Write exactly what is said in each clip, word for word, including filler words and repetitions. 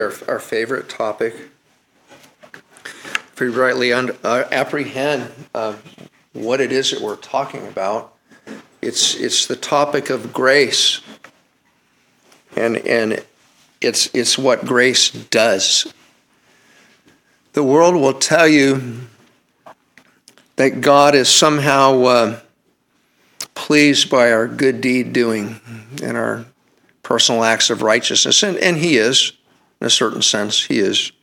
Our, our favorite topic. If we rightly un, uh, apprehend uh, what it is that we're talking about, it's it's the topic of grace, and and it's it's what grace does. The world will tell you that God is somehow uh, pleased by our good deed doing and our personal acts of righteousness, and, and He is. In a certain sense, He is.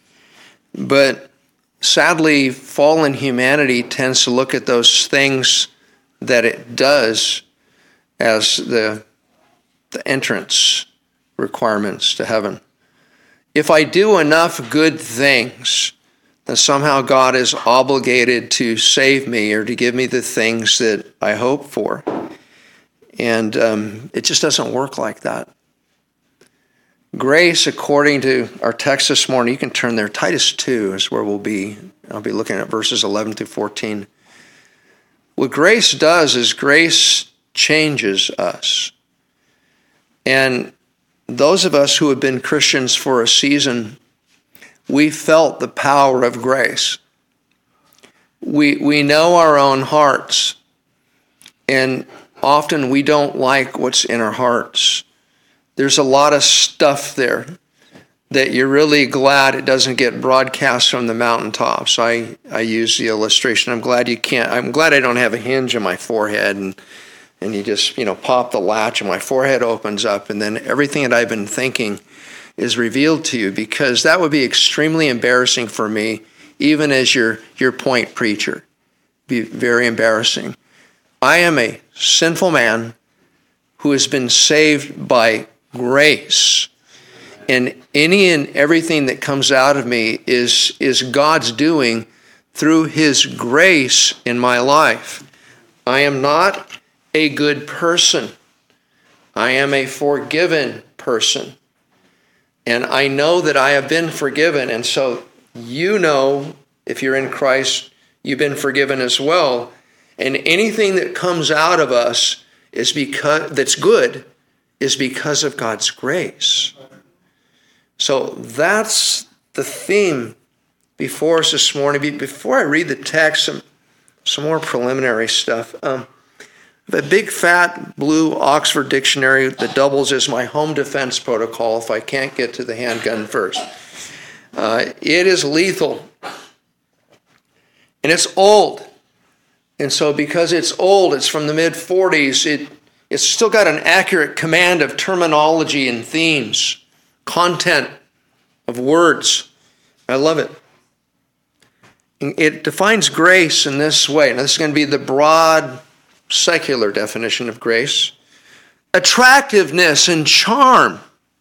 But sadly, fallen humanity tends to look at those things that it does as the, the entrance requirements to heaven. If I do enough good things, then somehow God is obligated to save me or to give me the things that I hope for. And um, it just doesn't work like that. Grace, according to our text this morning, you can turn there. Titus two is where we'll be. I'll be looking at verses eleven through fourteen. What grace does is grace changes us. And those of us who have been Christians for a season, we felt the power of grace. We, we know our own hearts, and often we don't like what's in our hearts. There's a lot of stuff there that you're really glad it doesn't get broadcast from the mountaintops. I, I use the illustration. I'm glad you can't, I'm glad I don't have a hinge in my forehead and, and you just, you know, pop the latch and my forehead opens up and then everything that I've been thinking is revealed to you, because that would be extremely embarrassing for me, even as your, your point preacher. Be very embarrassing. I am a sinful man who has been saved by grace, and any and everything that comes out of me is is God's doing through His grace in my life. I am not a good person. I am a forgiven person, and I know that I have been forgiven. And so you know, if you're in Christ, you've been forgiven as well. And anything that comes out of us is because that's good. is because of God's grace. So that's the theme before us this morning. Before I read the text, some, some more preliminary stuff. Um, I have a big fat blue Oxford dictionary that doubles as my home defense protocol if I can't get to the handgun first. Uh, it is lethal. And it's old. And so because it's old, it's from the mid forties, it It's still got an accurate command of terminology and themes, content of words. I love it. It defines grace in this way. Now, this is going to be the broad secular definition of grace. Attractiveness and charm,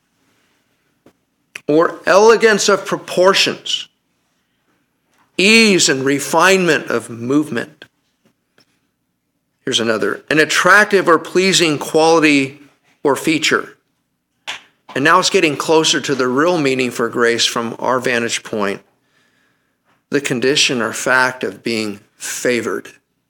or elegance of proportions, ease and refinement of movement. Here's another. An attractive or pleasing quality or feature. And now it's getting closer to the real meaning for grace from our vantage point. The condition or fact of being favored.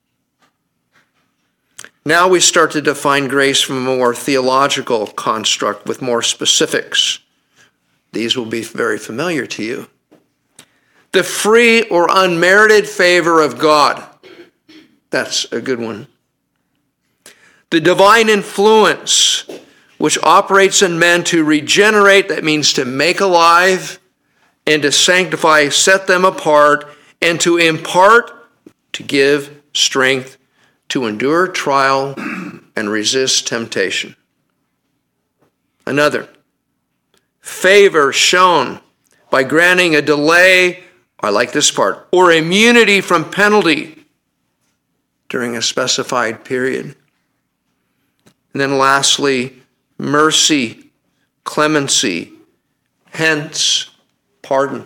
Now we start to define grace from a more theological construct with more specifics. These will be very familiar to you. The free or unmerited favor of God. That's a good one. The divine influence which operates in men to regenerate, that means to make alive, and to sanctify, set them apart, and to impart, to give strength, to endure trial and resist temptation. Another, favor shown by granting a delay, I like this part, or immunity from penalty during a specified period. And then lastly, mercy, clemency, hence pardon.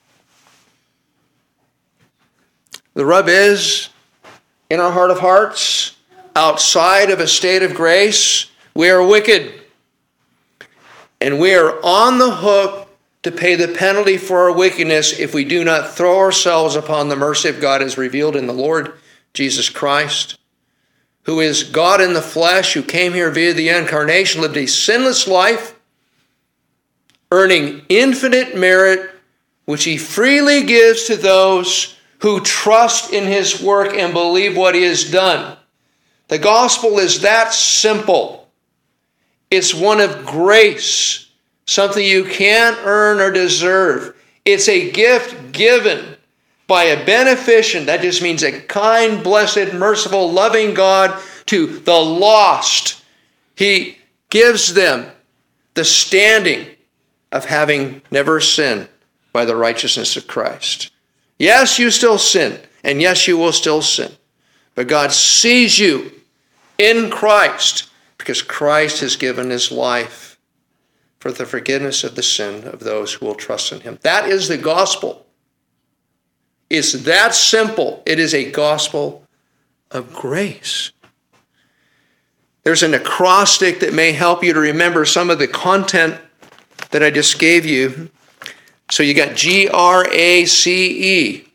The rub is, in our heart of hearts, outside of a state of grace, we are wicked. And we are on the hook to pay the penalty for our wickedness if we do not throw ourselves upon the mercy of God as revealed in the Lord Jesus Christ, who is God in the flesh, who came here via the incarnation, lived a sinless life, earning infinite merit, which he freely gives to those who trust in his work and believe what he has done. The gospel is that simple. It's one of grace, something you can't earn or deserve. It's a gift given by a beneficent, that just means a kind, blessed, merciful, loving God to the lost. He gives them the standing of having never sinned by the righteousness of Christ. Yes, you still sin, and yes, you will still sin. But God sees you in Christ because Christ has given his life for the forgiveness of the sin of those who will trust in him. That is the gospel. It's that simple. It is a gospel of grace. There's an acrostic that may help you to remember some of the content that I just gave you. So you got G R A C E.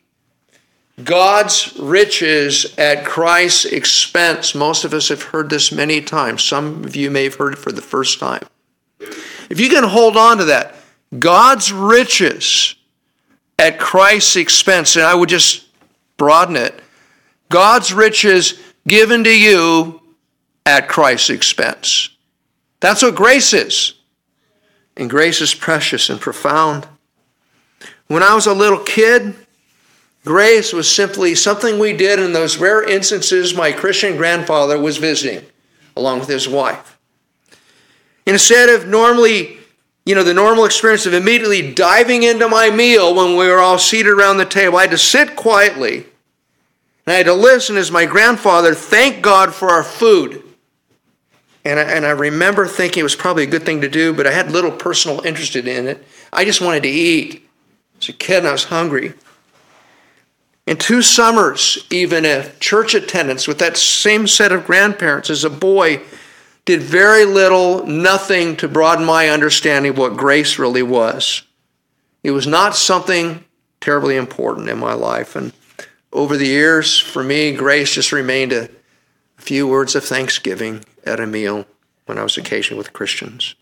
God's riches at Christ's expense. Most of us have heard this many times. Some of you may have heard it for the first time. If you can hold on to that, God's riches at Christ's expense, and I would just broaden it, God's riches given to you at Christ's expense. That's what grace is. And grace is precious and profound. When I was a little kid, grace was simply something we did in those rare instances my Christian grandfather was visiting along with his wife. Instead of normally, you know, the normal experience of immediately diving into my meal when we were all seated around the table, I had to sit quietly and I had to listen as my grandfather thanked God for our food. And I, and I remember thinking it was probably a good thing to do, but I had little personal interest in it. I just wanted to eat. As a kid, and I was hungry. In two summers, even a church attendance with that same set of grandparents as a boy did very little, nothing to broaden my understanding of what grace really was. It was not something terribly important in my life. And over the years, for me, grace just remained a, a few words of thanksgiving at a meal when I was occasionally with Christians.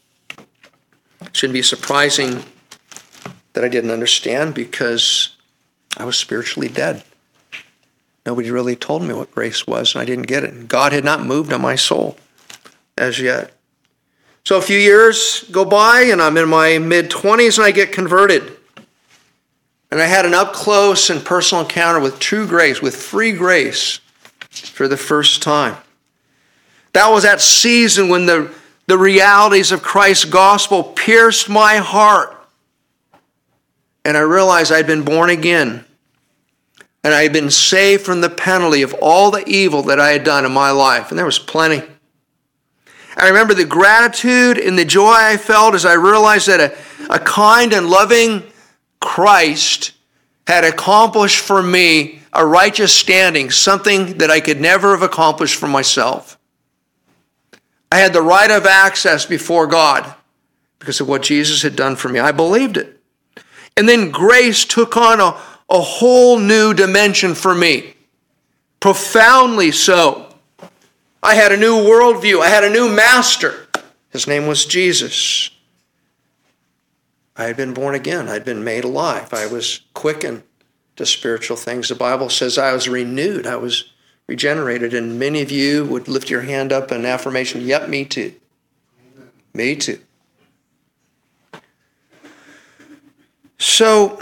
It shouldn't be surprising that I didn't understand because I was spiritually dead. Nobody really told me what grace was, and I didn't get it. God had not moved on my soul as yet. So a few years go by, and I'm in my mid-twenties, and I get converted. And I had an up-close and personal encounter with true grace, with free grace, for the first time. That was that season when the, the realities of Christ's gospel pierced my heart. And I realized I'd been born again. And I had been saved from the penalty of all the evil that I had done in my life. And there was plenty. I remember the gratitude and the joy I felt as I realized that a, a kind and loving Christ had accomplished for me a righteous standing, something that I could never have accomplished for myself. I had the right of access before God because of what Jesus had done for me. I believed it. And then grace took on a, a whole new dimension for me, profoundly so. I had a new worldview. I had a new master. His name was Jesus. I had been born again. I had been made alive. I was quickened to spiritual things. The Bible says I was renewed. I was regenerated. And many of you would lift your hand up in affirmation. Yep, me too. Me too. So,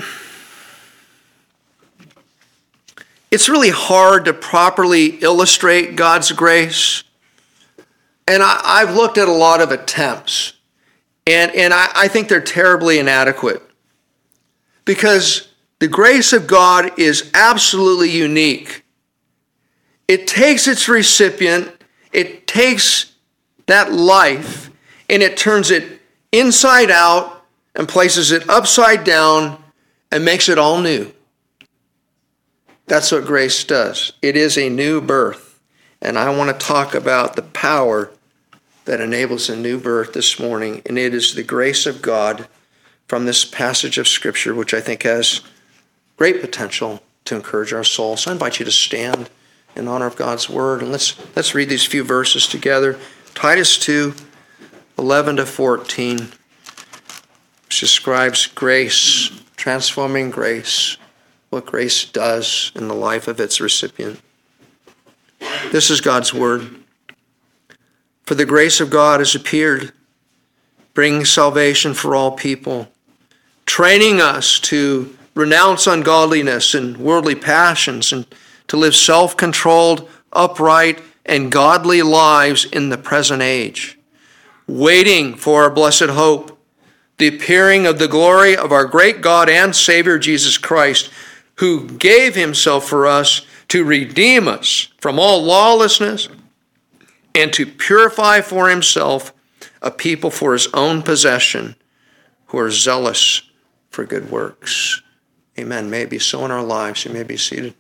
it's really hard to properly illustrate God's grace. And I, I've looked at a lot of attempts. And, and I, I think they're terribly inadequate. Because the grace of God is absolutely unique. It takes its recipient, it takes that life, and it turns it inside out and places it upside down and makes it all new. That's what grace does. It is a new birth. And I want to talk about the power that enables a new birth this morning. And it is the grace of God from this passage of Scripture, which I think has great potential to encourage our souls. So I invite you to stand in honor of God's word. And let's, let's read these few verses together. Titus two, eleven to fourteen. which describes grace, transforming grace, what grace does in the life of its recipient. This is God's word. For the grace of God has appeared, bringing salvation for all people, training us to renounce ungodliness and worldly passions and to live self-controlled, upright, and godly lives in the present age, waiting for our blessed hope, the appearing of the glory of our great God and Savior Jesus Christ, who gave himself for us to redeem us from all lawlessness and to purify for himself a people for his own possession who are zealous for good works. Amen. May it be so in our lives. You may be seated.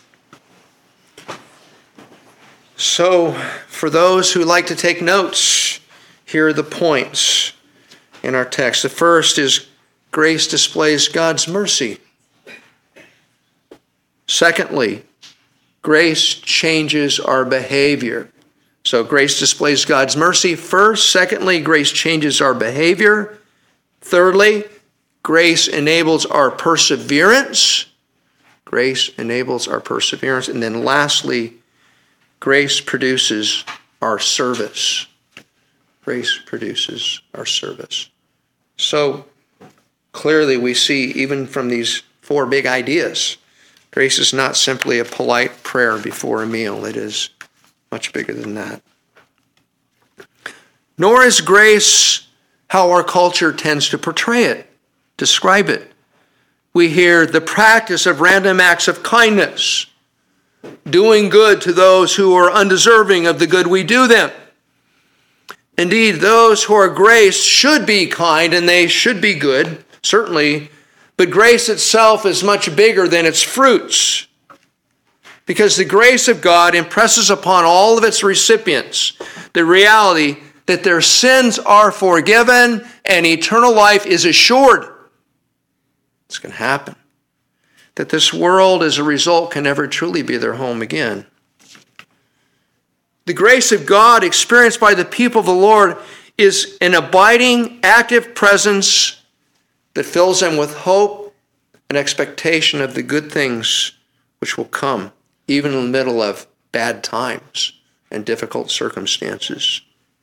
So, for those who like to take notes, here are the points in our text. The first is grace displays God's mercy. Secondly, grace changes our behavior. So grace displays God's mercy first. Secondly, grace changes our behavior. Thirdly, grace enables our perseverance. Grace enables our perseverance. And then lastly, grace produces our service. Grace produces our service. So clearly we see, even from these four big ideas, grace is not simply a polite prayer before a meal. It is much bigger than that. Nor is grace how our culture tends to portray it, describe it. We hear the practice of random acts of kindness, doing good to those who are undeserving of the good we do them. Indeed, those who are graced should be kind and they should be good, certainly, but grace itself is much bigger than its fruits, because the grace of God impresses upon all of its recipients the reality that their sins are forgiven and eternal life is assured. It's going to happen. That this world, as a result, can never truly be their home again. The grace of God experienced by the people of the Lord is an abiding, active presence that fills them with hope and expectation of the good things which will come, even in the middle of bad times and difficult circumstances.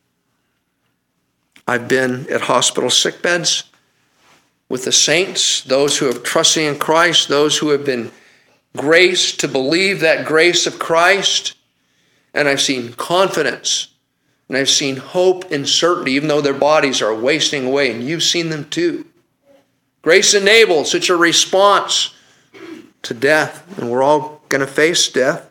I've been at hospital sickbeds with the saints, those who have trusted in Christ, those who have been graced to believe that grace of Christ, and I've seen confidence, and I've seen hope and certainty, even though their bodies are wasting away, and you've seen them too. Grace enables such a response to death, and we're all going to face death.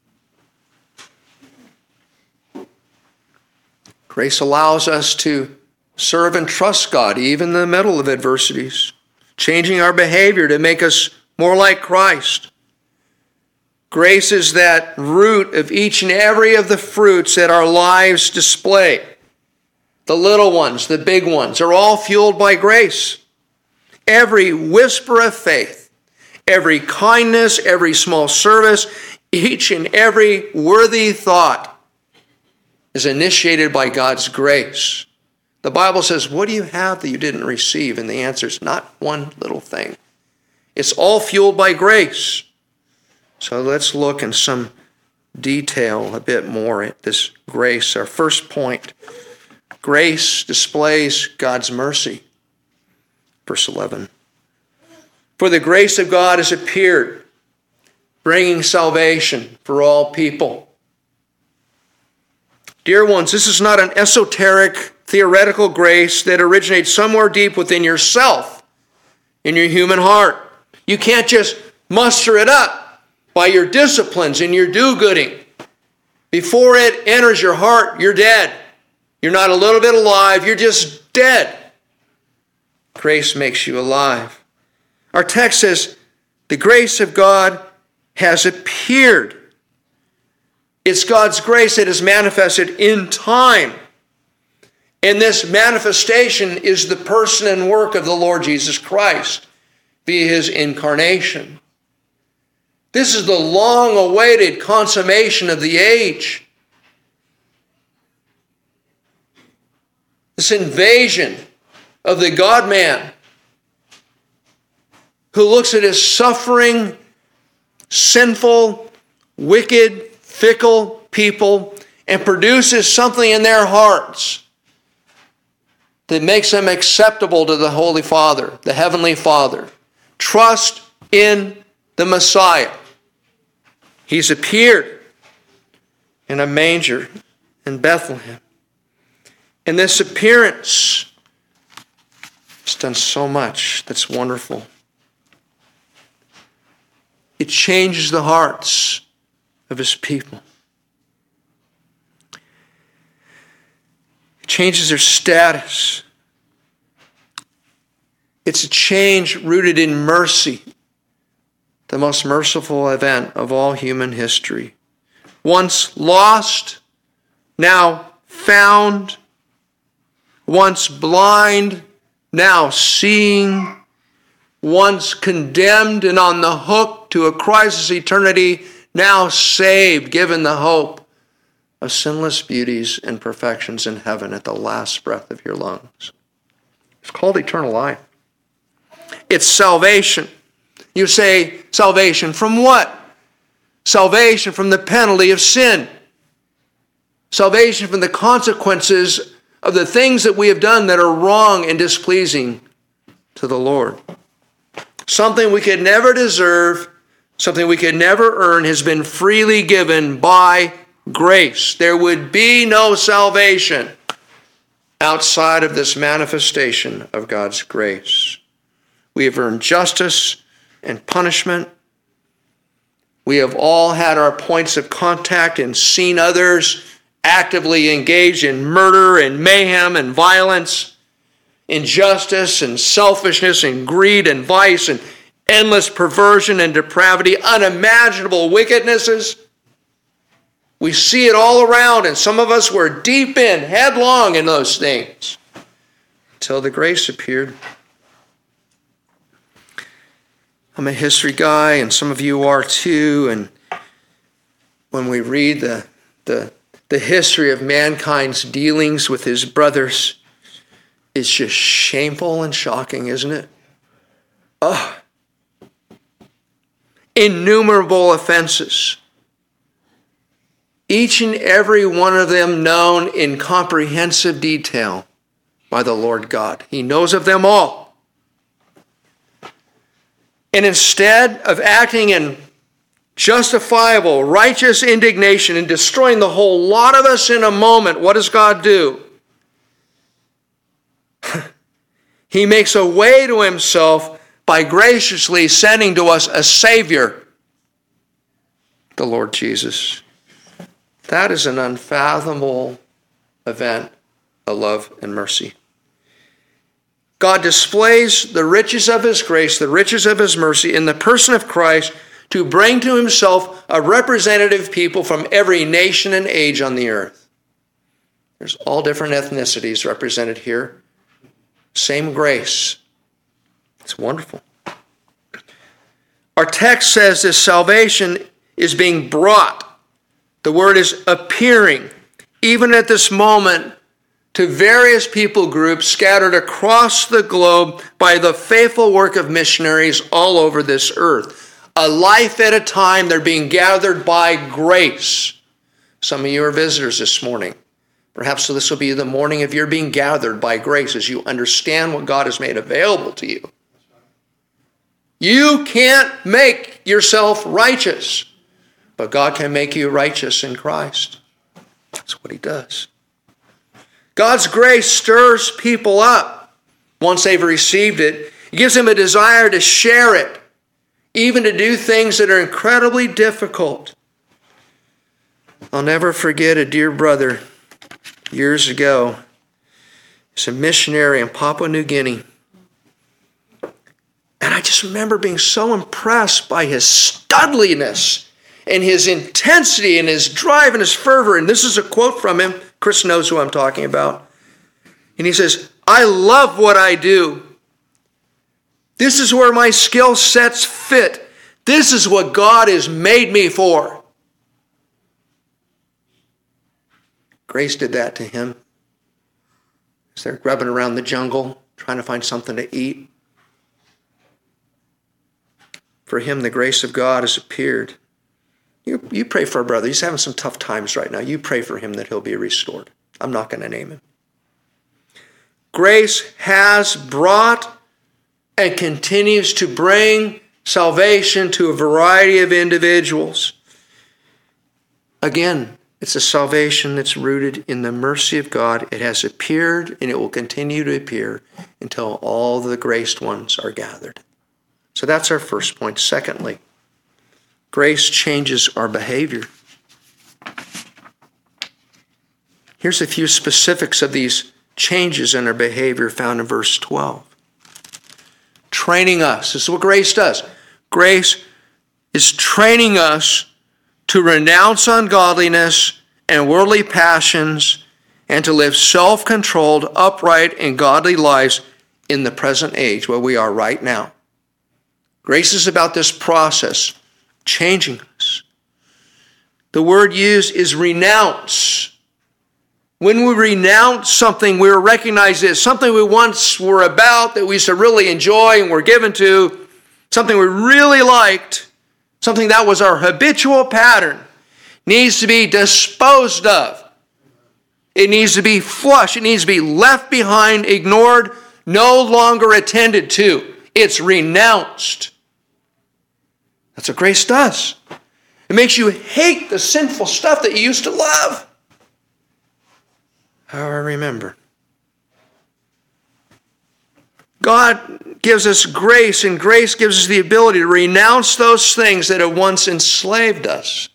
Grace allows us to serve and trust God, even in the middle of adversities, changing our behavior to make us more like Christ. Grace is that root of each and every of the fruits that our lives display. The little ones, the big ones, are all fueled by grace. Every whisper of faith, every kindness, every small service, each and every worthy thought is initiated by God's grace. The Bible says, what do you have that you didn't receive? And the answer is not one little thing. It's all fueled by grace. So let's look in some detail a bit more at this grace. Our first point, grace displays God's mercy. Verse eleven. For the grace of God has appeared, bringing salvation for all people. Dear ones, this is not an esoteric, theoretical grace that originates somewhere deep within yourself, in your human heart. You can't just muster it up by your disciplines and your do-gooding. Before it enters your heart, you're dead. You're not a little bit alive, you're just dead. Grace makes you alive. Our text says, the grace of God has appeared. It's God's grace that is manifested in time. And this manifestation is the person and work of the Lord Jesus Christ via his incarnation. This is the long-awaited consummation of the age. This invasion of the God-man who looks at his suffering, sinful, wicked, fickle people and produces something in their hearts that makes them acceptable to the Holy Father, the Heavenly Father. Trust in the Messiah. He's appeared in a manger in Bethlehem. And this appearance has done so much that's wonderful. It changes the hearts of his people. It changes their status. It's a change rooted in mercy, the most merciful event of all human history. Once lost, now found. Once blind, now seeing. Once condemned and on the hook to a crisis eternity, now saved, given the hope of sinless beauties and perfections in heaven at the last breath of your lungs. It's called eternal life. It's salvation. You say, salvation from what? Salvation from the penalty of sin. Salvation from the consequences of the things that we have done that are wrong and displeasing to the Lord. Something we could never deserve, something we could never earn, has been freely given by grace. There would be no salvation outside of this manifestation of God's grace. We have earned justice and punishment. We have all had our points of contact and seen others actively engaged in murder and mayhem and violence, injustice and selfishness and greed and vice and endless perversion and depravity, unimaginable wickednesses. We see it all around, and some of us were deep in, headlong in those things until the grace appeared. I'm a history guy, and some of you are too, and when we read the, the, the history of mankind's dealings with his brothers, it's just shameful and shocking, isn't it? Oh. Innumerable offenses. Each and every one of them known in comprehensive detail by the Lord God. He knows of them all. And instead of acting in justifiable, righteous indignation and destroying the whole lot of us in a moment, what does God do? He makes a way to himself by graciously sending to us a Savior, the Lord Jesus. That is an unfathomable event of love and mercy. God displays the riches of his grace, the riches of his mercy in the person of Christ to bring to himself a representative people from every nation and age on the earth. There's all different ethnicities represented here. Same grace. It's wonderful. Our text says this salvation is being brought. The word is appearing, even at this moment, to various people groups scattered across the globe by the faithful work of missionaries all over this earth. A life at a time, they're being gathered by grace. Some of you are visitors this morning. Perhaps this will be the morning of your being gathered by grace as you understand what God has made available to you. You can't make yourself righteous, but God can make you righteous in Christ. That's what he does. God's grace stirs people up once they've received it. It gives them a desire to share it, even to do things that are incredibly difficult. I'll never forget a dear brother years ago. He's a missionary in Papua New Guinea. And I just remember being so impressed by his studliness and his intensity and his drive and his fervor. And this is a quote from him. Chris knows who I'm talking about. And he says, "I love what I do. This is where my skill sets fit. This is what God has made me for." Grace did that to him. As they're grubbing around the jungle, trying to find something to eat. For him, the grace of God has appeared. You, you pray for a brother. He's having some tough times right now. You pray for him that he'll be restored. I'm not going to name him. Grace has brought and continues to bring salvation to a variety of individuals. Again, it's a salvation that's rooted in the mercy of God. It has appeared and it will continue to appear until all the graced ones are gathered. So that's our first point. Secondly, grace changes our behavior. Here's a few specifics of these changes in our behavior found in verse twelve. Training us. This is what grace does. Grace is training us to renounce ungodliness and worldly passions and to live self-controlled, upright, and godly lives in the present age where we are right now. Grace is about this process, changing us. The word used is renounce. When we renounce something, we recognize it as something we once were about, that we used to really enjoy and were given to, something we really liked, something that was our habitual pattern, needs to be disposed of. It needs to be flushed. It needs to be left behind, ignored, no longer attended to. It's renounced. That's what grace does. It makes you hate the sinful stuff that you used to love. How I remember. God gives us grace, and grace gives us the ability to renounce those things that have once enslaved us.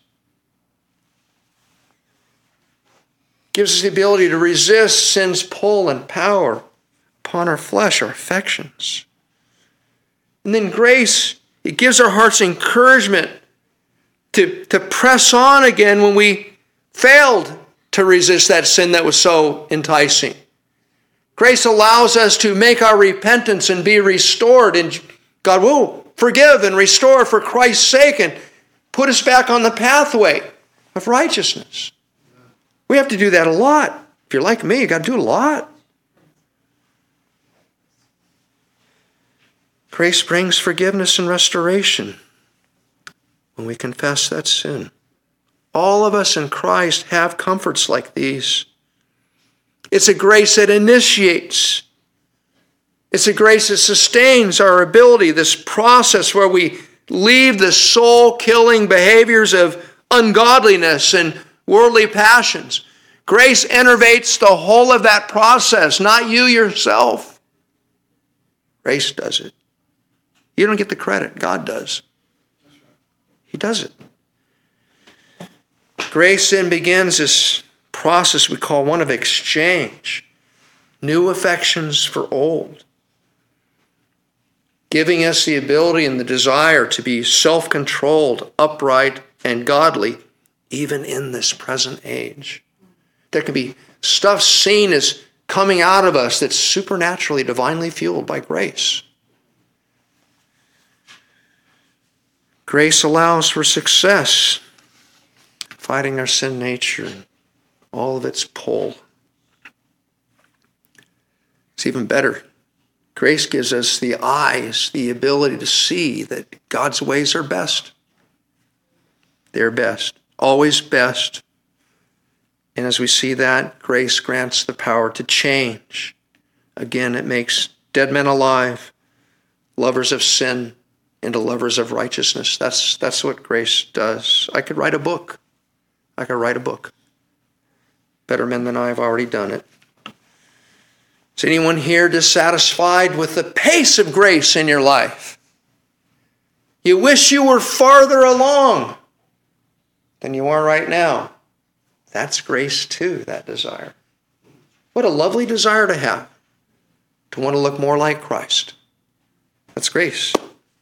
Gives us the ability to resist sin's pull and power upon our flesh, our affections. And then grace, it gives our hearts encouragement to, to press on again when we failed to resist that sin that was so enticing. Grace allows us to make our repentance and be restored, and God will forgive and restore for Christ's sake and put us back on the pathway of righteousness. We have to do that a lot. If you're like me, you got to do it a lot. Grace brings forgiveness and restoration when we confess that sin. All of us in Christ have comforts like these. It's a grace that initiates. It's a grace that sustains our ability, this process where we leave the soul-killing behaviors of ungodliness and worldly passions. Grace enervates the whole of that process, not you yourself. Grace does it. You don't get the credit. God does. He does it. Grace then begins this process we call one of exchange. New affections for old. Giving us the ability and the desire to be self-controlled, upright, and godly, even in this present age. There can be stuff seen as coming out of us that's supernaturally, divinely fueled by grace. Grace allows for success, fighting our sin nature and all of its pull. It's even better. Grace gives us the eyes, the ability to see that God's ways are best. They're best, always best. And as we see that, grace grants the power to change. Again, it makes dead men alive, lovers of sin into lovers of righteousness. That's, that's what grace does. I could write a book. I could write a book. Better men than I have already done it. Is anyone here dissatisfied with the pace of grace in your life? You wish you were farther along than you are right now. That's grace too, that desire. What a lovely desire to have, to want to look more like Christ. That's grace.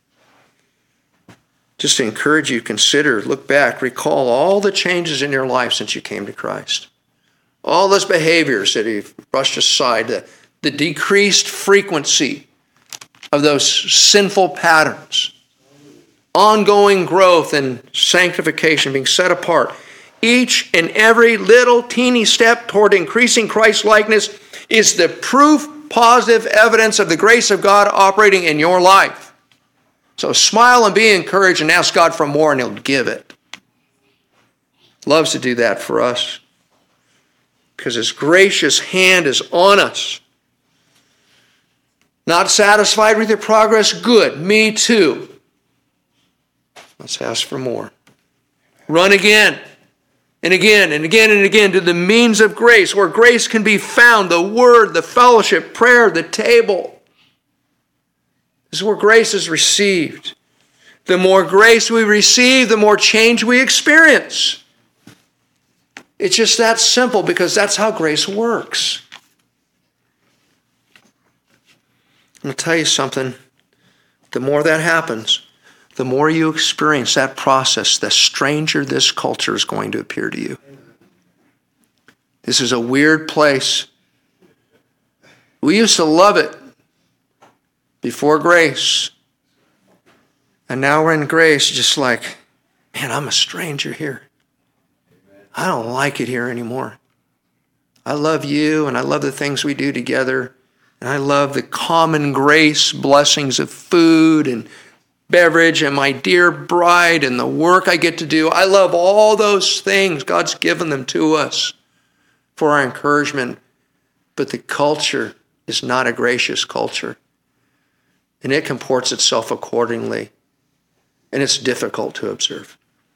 Just to encourage you, consider, look back, recall all the changes in your life since you came to Christ. All those behaviors that you've brushed aside, the, the decreased frequency of those sinful patterns, ongoing growth and sanctification, being set apart. Each and every little teeny step toward increasing Christ-likeness is the proof, positive evidence of the grace of God operating in your life. So smile and be encouraged and ask God for more and he'll give it. Loves to do that for us because his gracious hand is on us. Not satisfied with your progress? Good. Me too. Let's ask for more. Run again and again and again and again to the means of grace where grace can be found, the word, the fellowship, prayer, the table. This is where grace is received. The more grace we receive, the more change we experience. It's just that simple because that's how grace works. I'm going to tell you something. The more that happens, the more you experience that process, the stranger this culture is going to appear to you. This is a weird place. We used to love it before grace. And now we're in grace, just like, man, I'm a stranger here. I don't like it here anymore. I love you, and I love the things we do together. And I love the common grace blessings of food and beverage and my dear bride and the work I get to do. I love all those things. God's given them to us for our encouragement. But the culture is not a gracious culture. And it comports itself accordingly. And it's difficult to observe.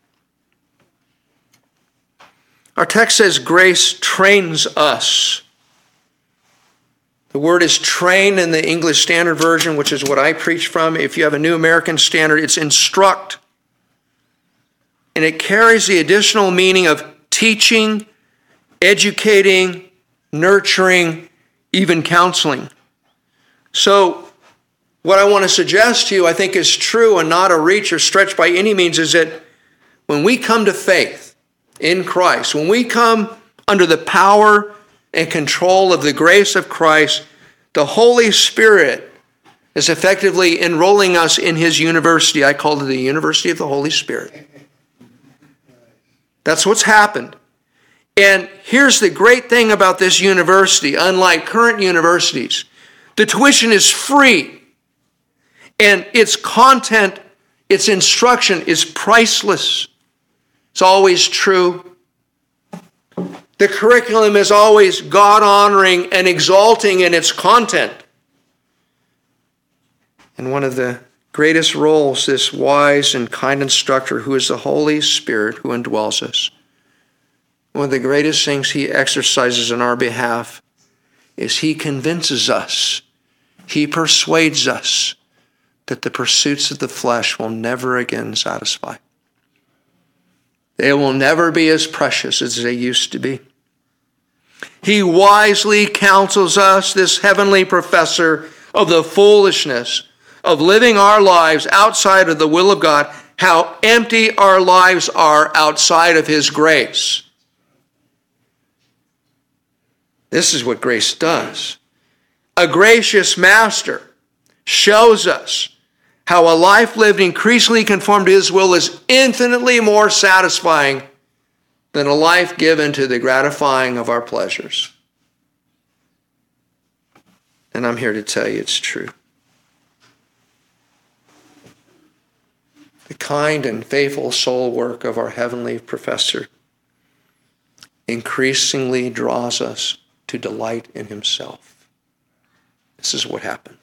Our text says grace trains us. The word is train in the English Standard Version, which is what I preach from. If you have a New American Standard, it's instruct. And it carries the additional meaning of teaching, educating, nurturing, even counseling. So what I want to suggest to you, I think is true and not a reach or stretch by any means, is that when we come to faith in Christ, when we come under the power and control of the grace of Christ, the Holy Spirit is effectively enrolling us in his university. I call it the University of the Holy Spirit. That's what's happened. And here's the great thing about this university, unlike current universities. The tuition is free. And its content, its instruction is priceless. It's always true. The curriculum is always God-honoring and exalting in its content. And one of the greatest roles this wise and kind instructor, who is the Holy Spirit who indwells us, one of the greatest things he exercises in our behalf is he convinces us, he persuades us that the pursuits of the flesh will never again satisfy. They will never be as precious as they used to be. He wisely counsels us, this heavenly professor, of the foolishness of living our lives outside of the will of God, how empty our lives are outside of his grace. This is what grace does. A gracious master shows us how a life lived increasingly conformed to his will is infinitely more satisfying than a life given to the gratifying of our pleasures. And I'm here to tell you it's true. The kind and faithful soul work of our heavenly professor increasingly draws us to delight in himself. This is what happens.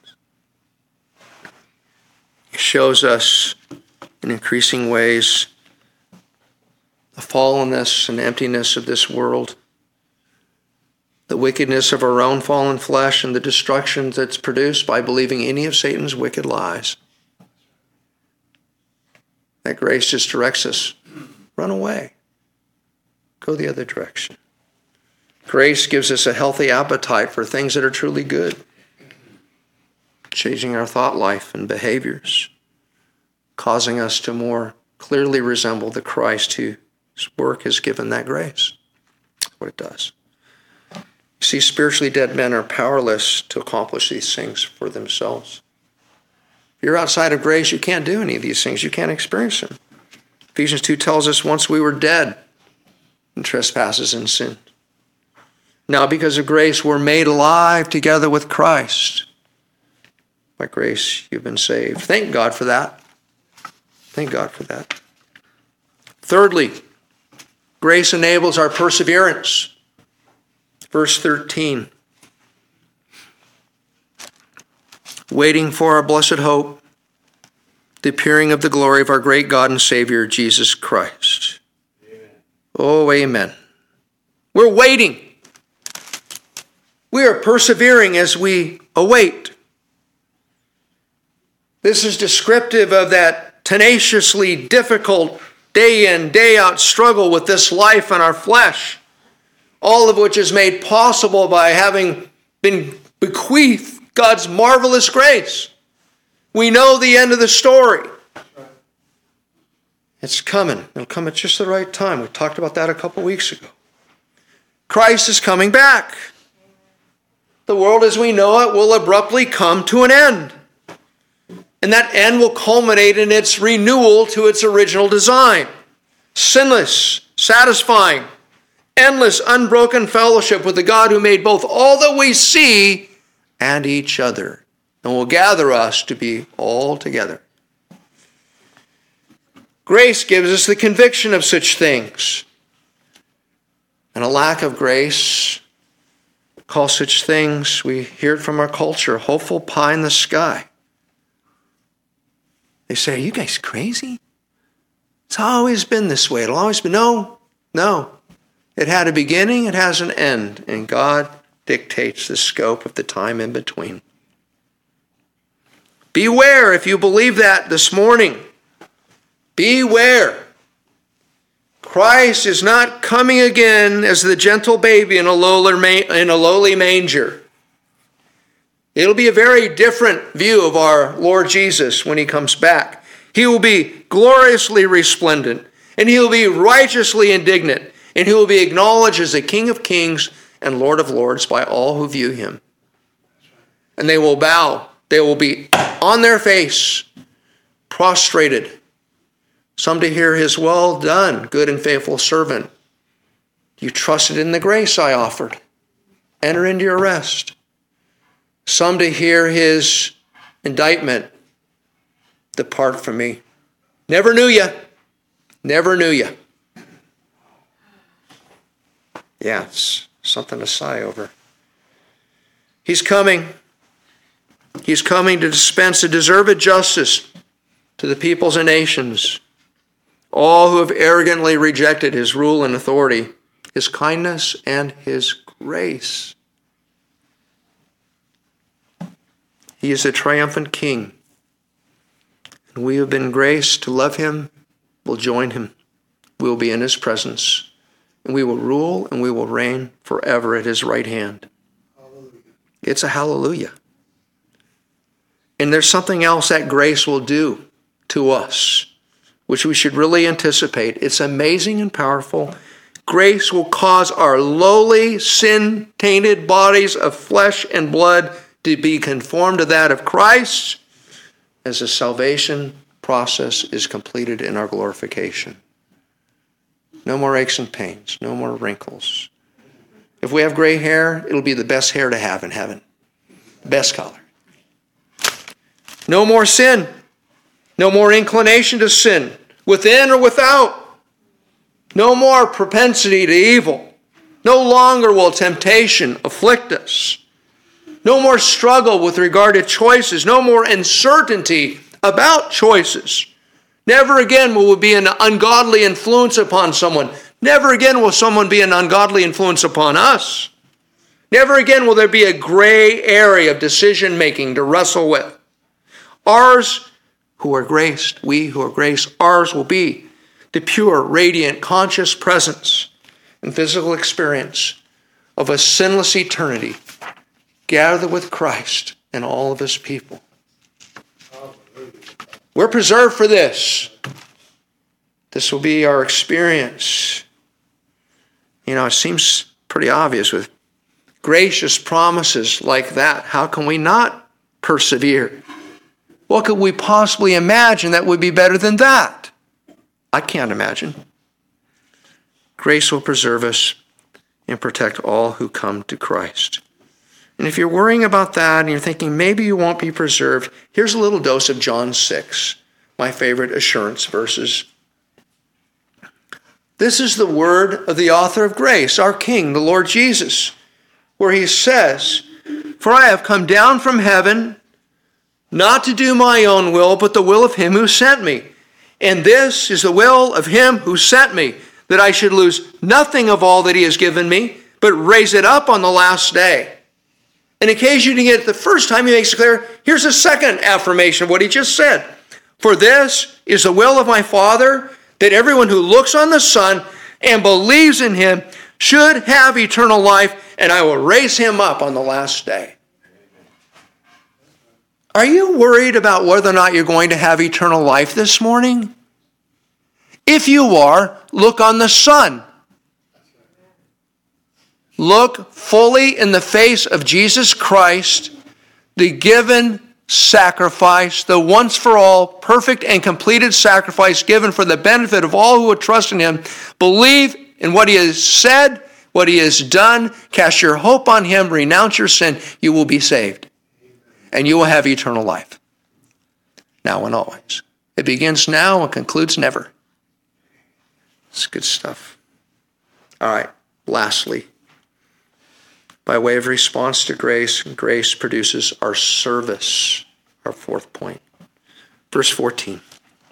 He shows us in increasing ways the fallenness and emptiness of this world, the wickedness of our own fallen flesh, and the destruction that's produced by believing any of Satan's wicked lies. That grace just directs us, run away. Go the other direction. Grace gives us a healthy appetite for things that are truly good, changing our thought life and behaviors, causing us to more clearly resemble the Christ whose work has given that grace. That's what it does. You see, spiritually dead men are powerless to accomplish these things for themselves. If you're outside of grace, you can't do any of these things. You can't experience them. Ephesians two tells us once we were dead in trespasses and sin. Now, because of grace, we're made alive together with Christ. By grace, you've been saved. Thank God for that. Thank God for that. Thirdly, grace enables our perseverance. Verse thirteen. Waiting for our blessed hope, the appearing of the glory of our great God and Savior, Jesus Christ. Amen. Oh, amen. We're waiting. We are persevering as we await. This is descriptive of that tenaciously difficult day in, day out struggle with this life and our flesh, all of which is made possible by having been bequeathed God's marvelous grace. We know the end of the story. It's coming. It'll come at just the right time. We talked about that a couple weeks ago. Christ is coming back. The world as we know it will abruptly come to an end. And that end will culminate in its renewal to its original design. Sinless, satisfying, endless, unbroken fellowship with the God who made both all that we see and each other, and will gather us to be all together. Grace gives us the conviction of such things. And a lack of grace calls such things, we hear it from our culture, hopeful pie in the sky. They say, are you guys crazy? It's always been this way. It'll always be. No, no. It had a beginning, it has an end, and God dictates the scope of the time in between. Beware if you believe that this morning. Beware. Christ is not coming again as the gentle baby in a lowly manger. It'll be a very different view of our Lord Jesus when he comes back. He will be gloriously resplendent, and he will be righteously indignant, and he will be acknowledged as the King of Kings and Lord of Lords by all who view him. And they will bow. They will be on their face, prostrated. Some to hear his well done, good and faithful servant. You trusted in the grace I offered. Enter into your rest. Some to hear his indictment. Depart from me. Never knew you. Never knew you. Yeah, it's something to sigh over. He's coming. He's coming to dispense a deserved justice to the peoples and nations, all who have arrogantly rejected his rule and authority, his kindness and his grace. He is a triumphant king, and we have been graced to love him, will join him. We will be in his presence. And we will rule and we will reign forever at his right hand. Hallelujah. It's a hallelujah. And there's something else that grace will do to us, which we should really anticipate. It's amazing and powerful. Grace will cause our lowly, sin-tainted bodies of flesh and blood to be conformed to that of Christ as the salvation process is completed in our glorification. No more aches and pains. No more wrinkles. If we have gray hair, it'll be the best hair to have in heaven. Best color. No more sin. No more inclination to sin, within or without. No more propensity to evil. No longer will temptation afflict us. No more struggle with regard to choices. No more uncertainty about choices. Never again will we be an ungodly influence upon someone. Never again will someone be an ungodly influence upon us. Never again will there be a gray area of decision making to wrestle with. Ours, who are graced, we who are graced, ours will be the pure, radiant, conscious presence and physical experience of a sinless eternity gathered with Christ and all of his people. We're preserved for this. This will be our experience. You know, it seems pretty obvious with gracious promises like that. How can we not persevere? What could we possibly imagine that would be better than that? I can't imagine. Grace will preserve us and protect all who come to Christ. And if you're worrying about that and you're thinking maybe you won't be preserved, here's a little dose of John six. my favorite assurance verses. This is the word of the author of grace, our King, the Lord Jesus, where he says, "For I have come down from heaven, not to do my own will, but the will of him who sent me. And this is the will of him who sent me, that I should lose nothing of all that he has given me, but raise it up on the last day." And in case you didn't get it the first time, he makes it clear, here's a second affirmation of what he just said. "For this is the will of my Father, that everyone who looks on the Son and believes in him should have eternal life, and I will raise him up on the last day." Are you worried about whether or not you're going to have eternal life this morning? If you are, look on the Son. Look fully in the face of Jesus Christ, the given sacrifice, the once for all, perfect and completed sacrifice given for the benefit of all who would trust in him. Believe in what he has said, what he has done, cast your hope on him, renounce your sin, you will be saved. And you will have eternal life. Now and always. It begins now and concludes never. It's good stuff. All right, lastly, by way of response to grace, grace produces our service, our fourth point. Verse fourteen.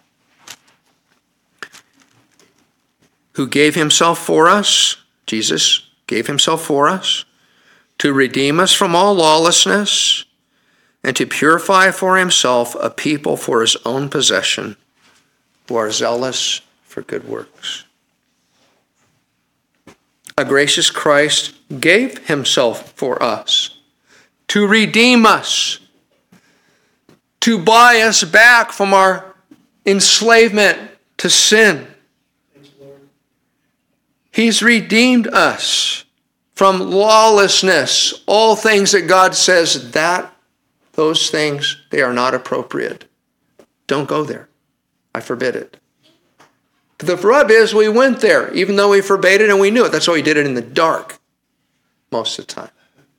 Who gave himself for us, Jesus gave himself for us, to redeem us from all lawlessness, and to purify for himself a people for his own possession, who are zealous for good works. A gracious Christ gave himself for us, to redeem us, to buy us back from our enslavement to sin. He's redeemed us from lawlessness, all things that God says that those things, they are not appropriate. Don't go there. I forbid it. But the rub is we went there, even though we forbade it and we knew it. That's why we did it in the dark most of the time.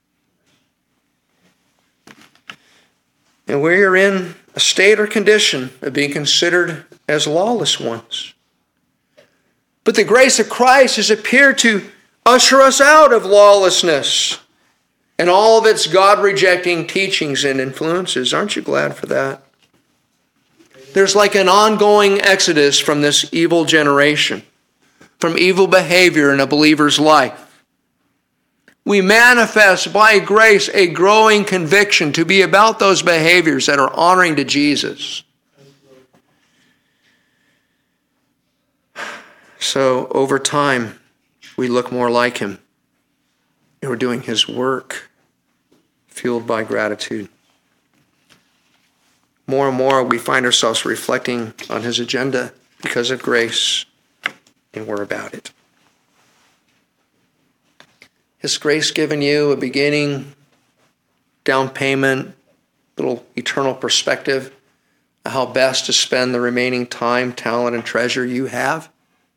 And we are in a state or condition of being considered as lawless ones. But the grace of Christ has appeared to usher us out of lawlessness and all of its God-rejecting teachings and influences. Aren't you glad for that? There's like an ongoing exodus from this evil generation, from evil behavior in a believer's life. We manifest by grace a growing conviction to be about those behaviors that are honoring to Jesus. So over time, we look more like him. And we're doing his work, fueled by gratitude. More and more, we find ourselves reflecting on his agenda because of grace, and we're about it. Has grace given you a beginning, down payment, little eternal perspective of how best to spend the remaining time, talent, and treasure you have?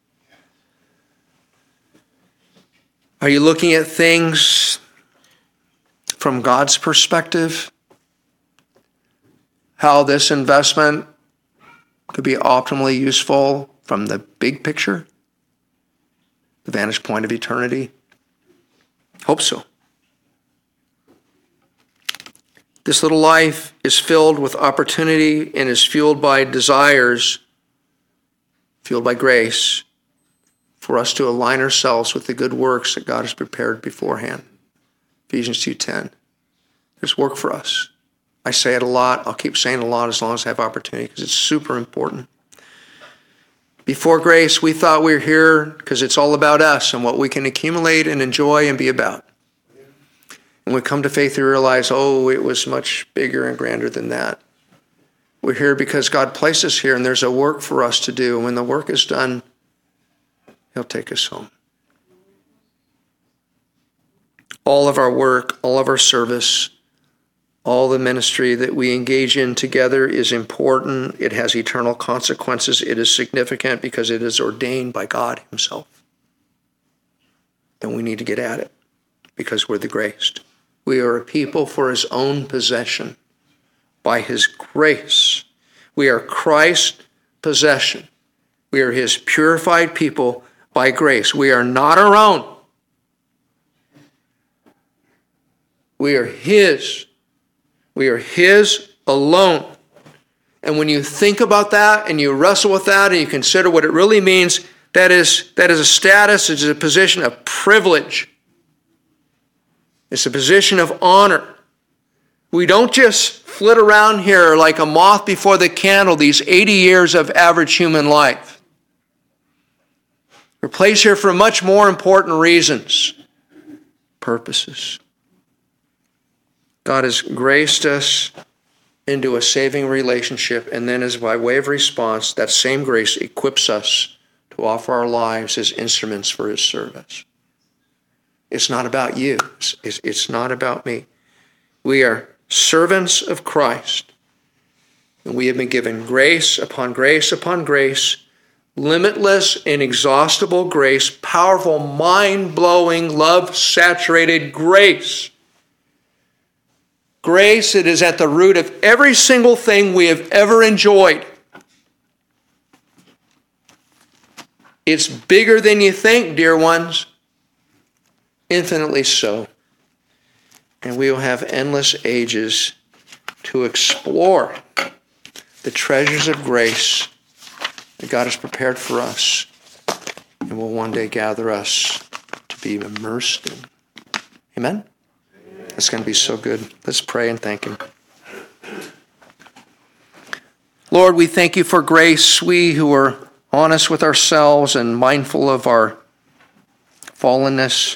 Are you looking at things from God's perspective? How this investment could be optimally useful from the big picture, the vantage point of eternity? Hope so. This little life is filled with opportunity and is fueled by desires, fueled by grace, for us to align ourselves with the good works that God has prepared beforehand. Ephesians two ten. There's work for us. I say it a lot. I'll keep saying it a lot as long as I have opportunity because it's super important. Before grace, we thought we were here because it's all about us and what we can accumulate and enjoy and be about. When we come to faith, we realize, oh, it was much bigger and grander than that. We're here because God placed us here and there's a work for us to do. And when the work is done, he'll take us home. All of our work, all of our service, all the ministry that we engage in together is important. It has eternal consequences. It is significant because it is ordained by God himself. Then we need to get at it because we're the graced. We are a people for his own possession. By his grace, We are Christ's possession. We are his purified people by grace. We are not our own. We are his. We are his alone. And when you think about that and you wrestle with that and you consider what it really means, that is, that is a status, it's a position of privilege. It's a position of honor. We don't just flit around here like a moth before the candle these eighty years of average human life. We're placed here for much more important reasons, purposes. God has graced us into a saving relationship, and then as by way of response, that same grace equips us to offer our lives as instruments for his service. It's not about you. It's, it's not about me. We are servants of Christ, and we have been given grace upon grace upon grace, limitless, inexhaustible grace, powerful, mind-blowing, love-saturated grace. Grace, it is at the root of every single thing we have ever enjoyed. It's bigger than you think, dear ones. Infinitely so. And we will have endless ages to explore the treasures of grace that God has prepared for us and will one day gather us to be immersed in. Amen? It's going to be so good. Let's pray and thank him. Lord, we thank you for grace. We who are honest with ourselves and mindful of our fallenness,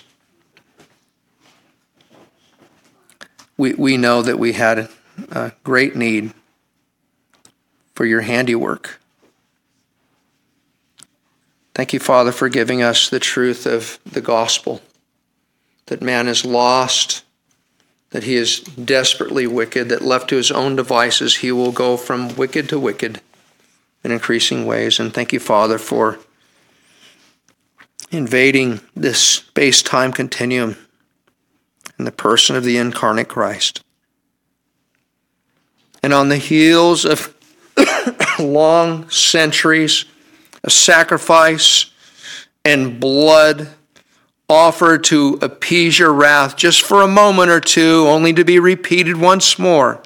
we, we know that we had a great need for your handiwork. Thank you, Father, for giving us the truth of the gospel, that man is lost, that he is desperately wicked, that left to his own devices, he will go from wicked to wicked in increasing ways. And thank you, Father, for invading this space-time continuum in the person of the incarnate Christ. And on the heels of long centuries of sacrifice and blood offered to appease your wrath just for a moment or two, only to be repeated once more.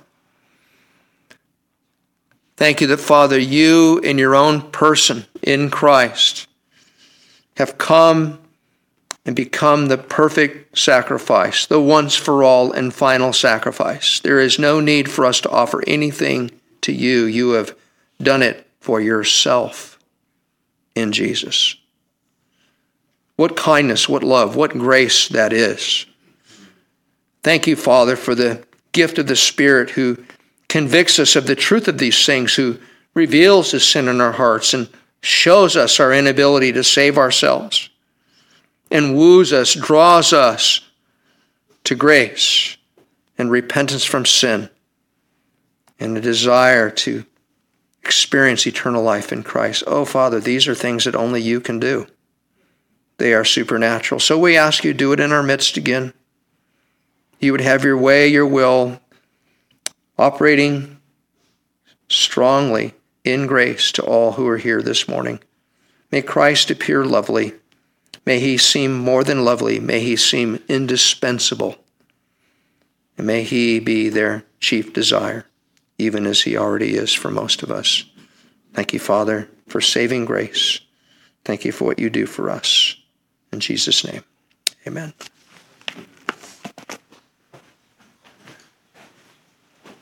Thank you that, Father, you in your own person in Christ have come and become the perfect sacrifice, the once for all and final sacrifice. There is no need for us to offer anything to you. You have done it for yourself in Jesus. What kindness, what love, what grace that is. Thank you, Father, for the gift of the Spirit who convicts us of the truth of these things, who reveals the sin in our hearts and shows us our inability to save ourselves, and woos us, draws us to grace and repentance from sin and a desire to experience eternal life in Christ. Oh, Father, these are things that only you can do. They are supernatural. So we ask you, do it in our midst again. You would have your way, your will, operating strongly in grace to all who are here this morning. May Christ appear lovely. May he seem more than lovely. May he seem indispensable. And may he be their chief desire, even as he already is for most of us. Thank you, Father, for saving grace. Thank you for what you do for us. In Jesus' name, amen.